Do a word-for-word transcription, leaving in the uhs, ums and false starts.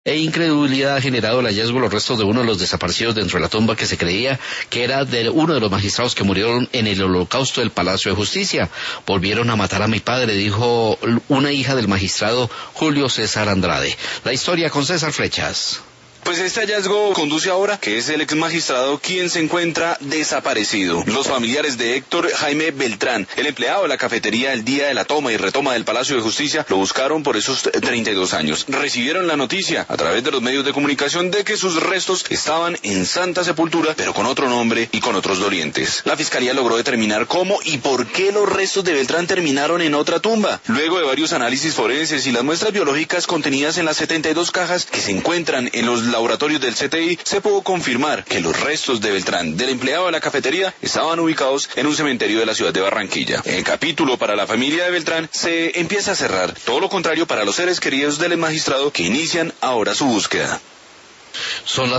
E incredulidad ha generado el hallazgo de los restos de uno de los desaparecidos dentro de la tumba que se creía que era de uno de los magistrados que murieron en el holocausto del Palacio de Justicia. Volvieron a matar a mi padre, dijo una hija del magistrado Julio César Andrade. La historia con César Flechas. Pues este hallazgo conduce ahora que es el ex magistrado quien se encuentra desaparecido. Los familiares de Héctor Jaime Beltrán, el empleado de la cafetería el día de la toma y retoma del Palacio de Justicia, lo buscaron por esos treinta y dos años. Recibieron la noticia a través de los medios de comunicación de que sus restos estaban en Santa Sepultura, pero con otro nombre y con otros dolientes. La fiscalía logró determinar cómo y por qué los restos de Beltrán terminaron en otra tumba. Luego de varios análisis forenses y las muestras biológicas contenidas en las setenta y dos cajas que se encuentran en los laboratorios del C T I, se pudo confirmar que los restos de Beltrán, del empleado de la cafetería, estaban ubicados en un cementerio de la ciudad de Barranquilla. El capítulo para la familia de Beltrán se empieza a cerrar, todo lo contrario para los seres queridos del magistrado que inician ahora su búsqueda. Son las